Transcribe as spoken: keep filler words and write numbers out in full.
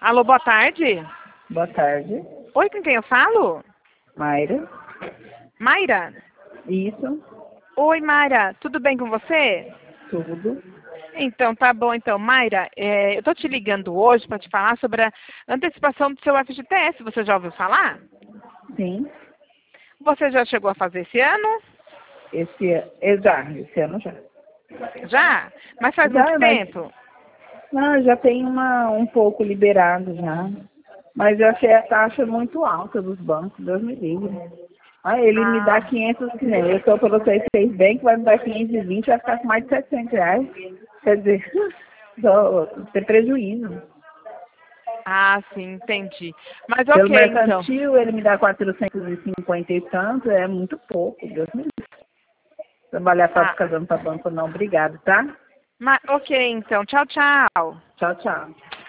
Alô, boa tarde. Boa tarde. Oi, com quem eu falo? Mayra. Mayra? Isso. Oi, Mayra. Tudo bem com você? Tudo. Então, tá bom. Então, Mayra, é, eu tô te ligando hoje para te falar sobre a antecipação do seu F G T S. Você já ouviu falar? Sim. Você já chegou a fazer esse ano? Esse, exato, esse ano já. Já? Mas faz Já, muito mas tempo? não, já tem uma, um pouco liberado já. Mas eu achei a taxa muito alta dos bancos, Deus me livre. Ah, ele me dá Ah, quinhentos, que nem eu estou pelo seis seis Bank, vai me dar quinhentos e vinte, vai ficar com mais de setecentos reais. Quer dizer, dó- tem prejuízo. ah, sim, entendi. Mas Pelo ok, então. mercantil, ele me dá quatrocentos e cinquenta e tanto, é muito pouco, Deus me livre. Trabalhar só Ah, descasando para banco não, obrigado, tá? mas, ok, então. Tchau, tchau. Tchau, tchau.